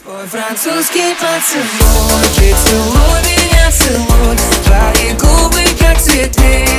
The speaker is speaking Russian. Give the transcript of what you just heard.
Твой французский поцелуй, целуй меня, целуй. Твои губы как цветы.